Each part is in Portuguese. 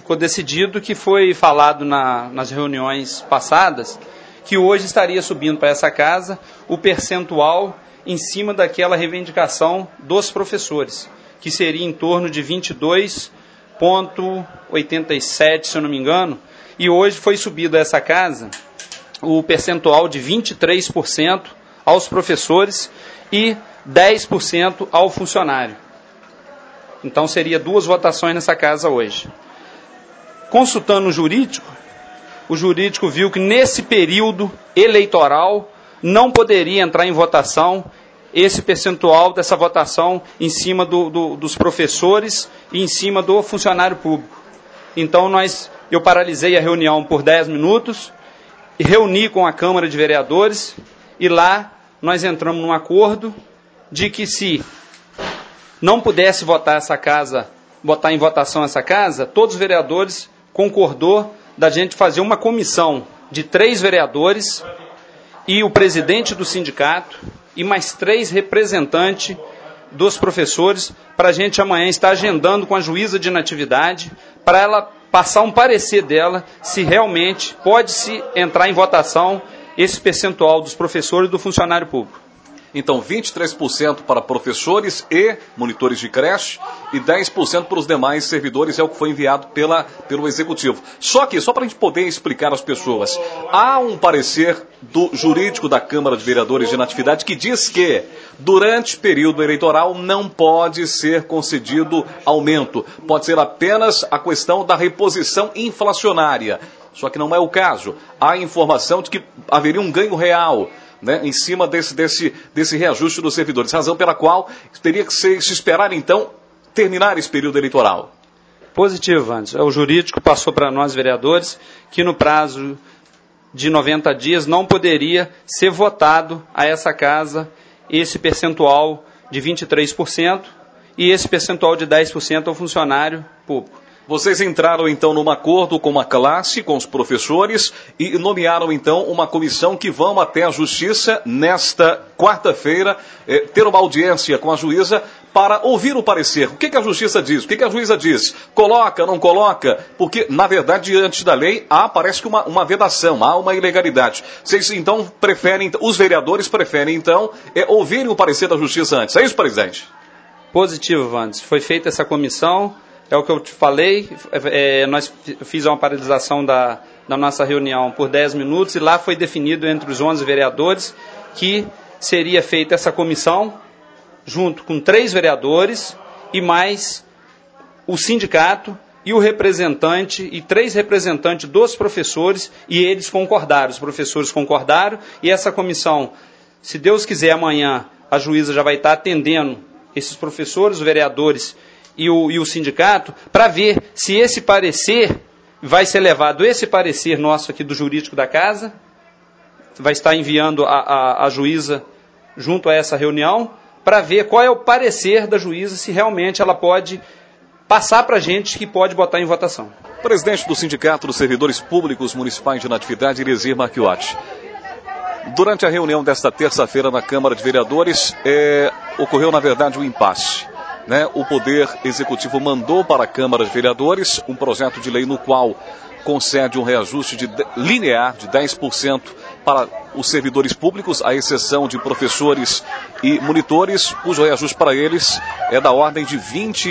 ficou decidido, que foi falado nas reuniões passadas, que hoje estaria subindo para essa casa o percentual em cima daquela reivindicação dos professores, que seria em torno de 22,87, se eu não me engano, e hoje foi subido a essa casa o percentual de 23% aos professores e 10% ao funcionário. Então seria 2 votações nessa casa hoje. Consultando o jurídico viu que nesse período eleitoral não poderia entrar em votação esse percentual dessa votação em cima dos professores e em cima do funcionário público. Então eu paralisei a reunião por 10 minutos, reuni com a Câmara de Vereadores e lá nós entramos num acordo de que se não pudesse botar em votação essa casa, todos os vereadores concordou da gente fazer uma comissão de 3 vereadores e o presidente do sindicato e mais 3 representantes dos professores para a gente amanhã estar agendando com a juíza de natividade para ela passar um parecer dela se realmente pode-se entrar em votação esse percentual dos professores e do funcionário público. Então, 23% para professores e monitores de creche e 10% para os demais servidores, é o que foi enviado pelo Executivo. Só para a gente poder explicar às pessoas, há um parecer do jurídico da Câmara de Vereadores de Natividade que diz que, durante período eleitoral, não pode ser concedido aumento. Pode ser apenas a questão da reposição inflacionária. Só que não é o caso. Há informação de que haveria um ganho real, né, em cima desse reajuste dos servidores, razão pela qual teria que se esperar, então, terminar esse período eleitoral. Positivo, Anderson. O jurídico passou para nós, vereadores, que no prazo de 90 dias não poderia ser votado a essa casa esse percentual de 23% e esse percentual de 10% ao funcionário público. Vocês entraram, então, num acordo com a classe, com os professores, e nomearam, então, uma comissão que vão até a Justiça, nesta quarta-feira, ter uma audiência com a juíza para ouvir o parecer. O que a Justiça diz? O que a juíza diz? Coloca, não coloca? Porque, na verdade, diante da lei, parece que uma vedação, há uma ilegalidade. Vocês, então, os vereadores preferem, então, ouvirem o parecer da Justiça antes. É isso, presidente? Positivo, Wandes. Foi feita essa comissão. É o que eu te falei, nós fizemos uma paralisação da nossa reunião por 10 minutos e lá foi definido entre os 11 vereadores que seria feita essa comissão junto com 3 vereadores e mais o sindicato e o representante e 3 representantes dos professores e eles concordaram, os professores concordaram e essa comissão, se Deus quiser amanhã a juíza já vai estar atendendo esses professores, os vereadores e o sindicato, para ver se esse parecer vai ser levado, esse parecer nosso aqui do jurídico da casa, vai estar enviando a juíza junto a essa reunião, para ver qual é o parecer da juíza, se realmente ela pode passar para a gente que pode botar em votação. Presidente do Sindicato dos Servidores Públicos Municipais de Natividade, Irizir Marchiotti. Durante a reunião desta terça-feira na Câmara de Vereadores, ocorreu, na verdade, um impasse. O Poder Executivo mandou para a Câmara de Vereadores um projeto de lei no qual concede um reajuste linear de 10% para os servidores públicos, à exceção de professores e monitores, cujo reajuste para eles é da ordem de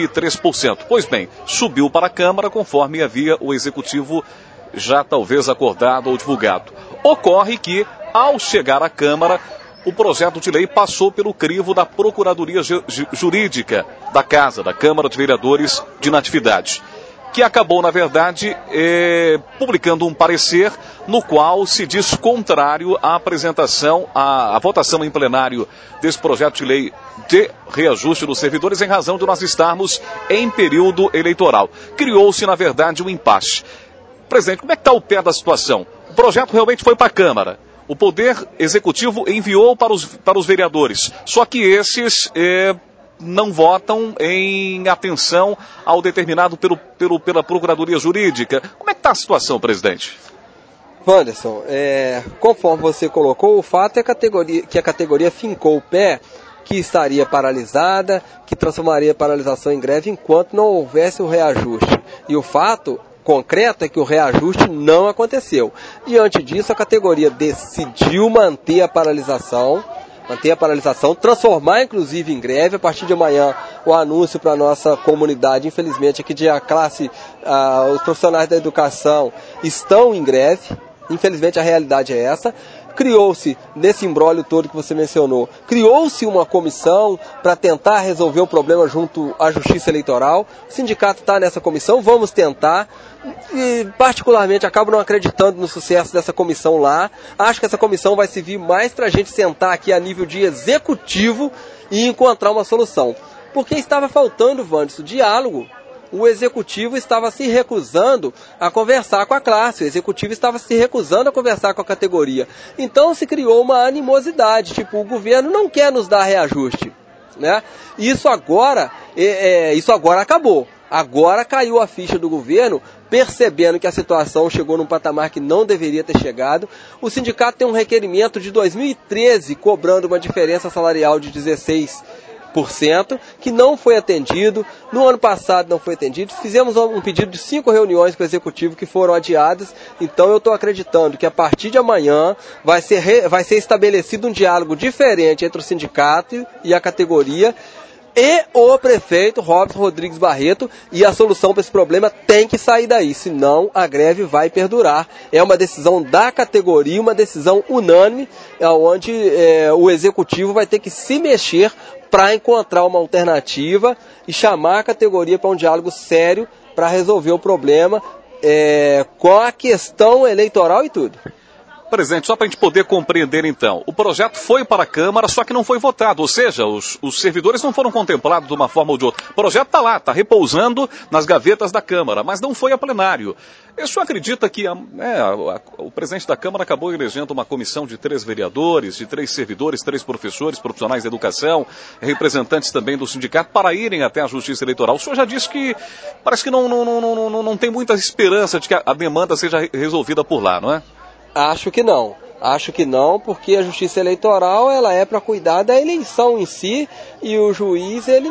23%. Pois bem, subiu para a Câmara conforme havia o Executivo já talvez acordado ou divulgado. Ocorre que, ao chegar à Câmara, o projeto de lei passou pelo crivo da Procuradoria Jurídica da Casa, da Câmara de Vereadores de Natividade, que acabou, na verdade, publicando um parecer no qual se diz contrário à apresentação, à votação em plenário desse projeto de lei de reajuste dos servidores em razão de nós estarmos em período eleitoral. Criou-se, na verdade, um impasse. Presidente, como é que está o pé da situação? O projeto realmente foi para a Câmara. O Poder Executivo enviou para os vereadores, só que esses não votam em atenção ao determinado pela Procuradoria Jurídica. Como é que está a situação, presidente? Wanderson, conforme você colocou, o fato é que a categoria fincou o pé, que estaria paralisada, que transformaria a paralisação em greve enquanto não houvesse o reajuste. E o fato concreto é que o reajuste não aconteceu. Diante disso, a categoria decidiu manter a paralisação, transformar inclusive em greve. A partir de amanhã, o anúncio para a nossa comunidade, infelizmente, é que os profissionais da educação estão em greve. Infelizmente, a realidade é essa. Criou-se, nesse imbróglio todo que você mencionou, criou-se uma comissão para tentar resolver o problema junto à Justiça Eleitoral. O sindicato está nessa comissão, vamos tentar. E, particularmente, acabo não acreditando no sucesso dessa comissão lá. Acho que essa comissão vai servir mais para a gente sentar aqui a nível de executivo e encontrar uma solução. Porque estava faltando, Wanderson, diálogo. O executivo estava se recusando a conversar com a classe, o executivo estava se recusando a conversar com a categoria. Então se criou uma animosidade, tipo, o governo não quer nos dar reajuste, né? Isso agora acabou. Agora caiu a ficha do governo, percebendo que a situação chegou num patamar que não deveria ter chegado. O sindicato tem um requerimento de 2013 cobrando uma diferença salarial de 16%, que não foi atendido. No ano passado não foi atendido. Fizemos um pedido de 5 reuniões com o executivo que foram adiadas. Então eu estou acreditando que a partir de amanhã vai ser estabelecido um diálogo diferente entre o sindicato e a categoria e o prefeito Robson Rodrigues Barreto, e a solução para esse problema tem que sair daí, senão a greve vai perdurar. É uma decisão da categoria, uma decisão unânime, onde o executivo vai ter que se mexer para encontrar uma alternativa e chamar a categoria para um diálogo sério para resolver o problema com a questão eleitoral e tudo. Presidente, só para a gente poder compreender então, o projeto foi para a Câmara, só que não foi votado, ou seja, os servidores não foram contemplados de uma forma ou de outra. O projeto está lá, está repousando nas gavetas da Câmara, mas não foi a plenário. Eu só acredito que o presidente da Câmara acabou elegendo uma comissão de 3 vereadores, de 3 servidores, 3 professores, profissionais da educação, representantes também do sindicato, para irem até a Justiça Eleitoral. O senhor já disse que parece que não tem muita esperança de que a demanda seja resolvida por lá, não é? Acho que não, porque a Justiça Eleitoral ela é para cuidar da eleição em si, e o juiz ele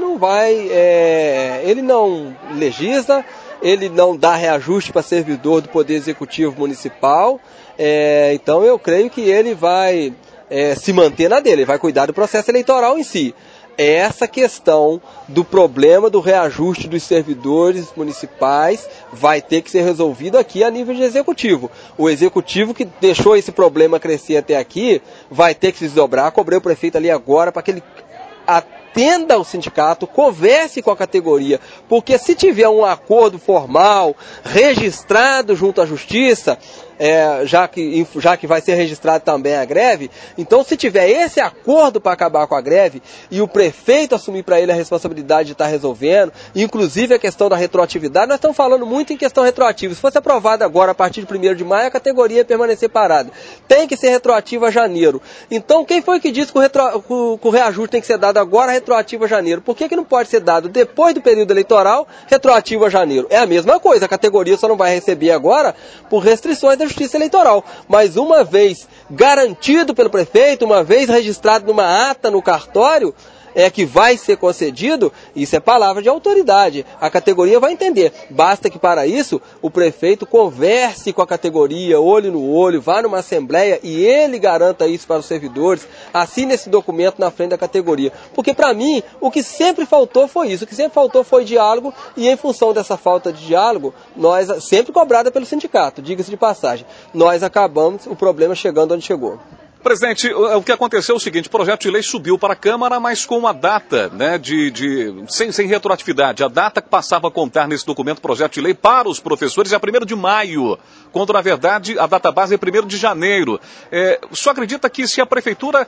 não legisla, ele não dá reajuste para servidor do Poder Executivo Municipal, então eu creio que ele vai se manter na dele, ele vai cuidar do processo eleitoral em si. Essa questão do problema do reajuste dos servidores municipais vai ter que ser resolvido aqui a nível de executivo. O executivo que deixou esse problema crescer até aqui vai ter que se desdobrar. Cobrei o prefeito ali agora para que ele atenda ao sindicato, converse com a categoria, porque se tiver um acordo formal, registrado junto à Justiça, já que vai ser registrado também a greve, então se tiver esse acordo para acabar com a greve e o prefeito assumir para ele a responsabilidade de estar resolvendo, inclusive a questão da retroatividade, nós estamos falando muito em questão retroativa. Se fosse aprovado agora a partir de 1º de maio, a categoria ia permanecer parada. Tem que ser retroativa a janeiro. Então quem foi que disse que o reajuste tem que ser dado agora retroativo a janeiro? Por que não pode ser dado depois do período eleitoral retroativo a janeiro? É a mesma coisa, a categoria só não vai receber agora por restrições da Justiça Eleitoral, mas uma vez garantido pelo prefeito, uma vez registrado numa ata no cartório, que vai ser concedido, isso é palavra de autoridade. A categoria vai entender. Basta que para isso o prefeito converse com a categoria, olho no olho, vá numa assembleia e ele garanta isso para os servidores, assine esse documento na frente da categoria. Porque para mim, o que sempre faltou foi isso, o que sempre faltou foi diálogo, e em função dessa falta de diálogo, nós, sempre cobrada pelo sindicato, diga-se de passagem, nós acabamos o problema chegando onde chegou. Presidente, o que aconteceu é o seguinte: o projeto de lei subiu para a Câmara, mas com uma data, né, sem retroatividade. A data que passava a contar nesse documento, projeto de lei, para os professores é 1º de maio, quando, na verdade, a data base é 1º de janeiro. O senhor acredita que se a Prefeitura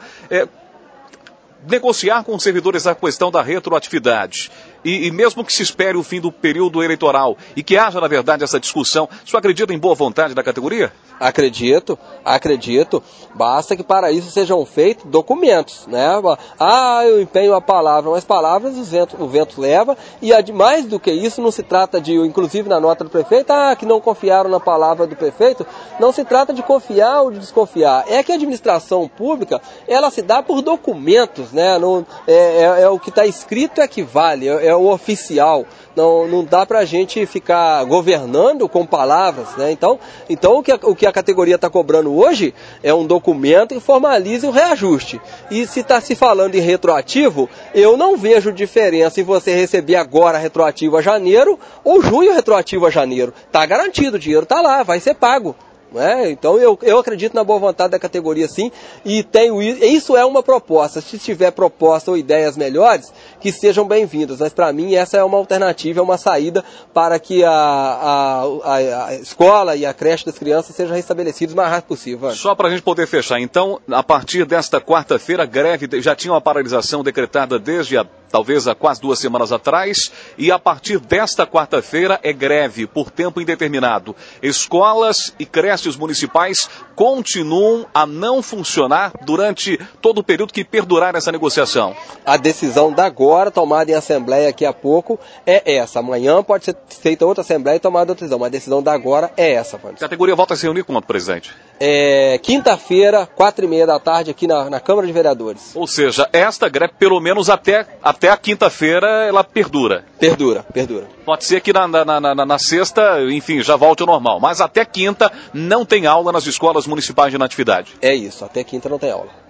negociar com os servidores a questão da retroatividade, e mesmo que se espere o fim do período eleitoral, e que haja, na verdade, essa discussão, o senhor acredita em boa vontade da categoria? Acredito. Basta que para isso sejam feitos documentos, né? Eu empenho a palavra, mas palavras o vento leva, e mais do que isso, não se trata de, inclusive na nota do prefeito, que não confiaram na palavra do prefeito, não se trata de confiar ou de desconfiar, é que a administração pública, ela se dá por documentos, né? O que está escrito é que vale, é o oficial. Não dá para a gente ficar governando com palavras, né? Então o que a categoria está cobrando hoje é um documento que formalize o reajuste. E se está se falando em retroativo, eu não vejo diferença em você receber agora retroativo a janeiro ou junho retroativo a janeiro. Está garantido, o dinheiro está lá, vai ser pago. Então eu acredito na boa vontade da categoria sim, e isso é uma proposta. Se tiver proposta ou ideias melhores, que sejam bem-vindas, mas para mim essa é uma alternativa, é uma saída para que a escola e a creche das crianças sejam restabelecidos o mais rápido possível. Só para a gente poder fechar, então, a partir desta quarta-feira, a greve já tinha uma paralisação decretada desde talvez há quase 2 semanas atrás, e a partir desta quarta-feira é greve por tempo indeterminado. Escolas e creches municipais continuam a não funcionar durante todo o período que perdurar essa negociação. A decisão da agora, tomada em assembleia daqui a pouco, é essa. Amanhã pode ser feita outra assembleia e tomada outra decisão, mas a decisão da agora é essa. A categoria volta a se reunir quando, presidente? Quinta-feira, 4h30 da tarde, aqui na Câmara de Vereadores. Ou seja, esta greve, pelo menos até a quinta-feira, ela perdura. Perdura. Pode ser que na sexta, enfim, já volte ao normal. Mas até quinta não tem aula nas escolas municipais de Natividade. É isso, até quinta não tem aula.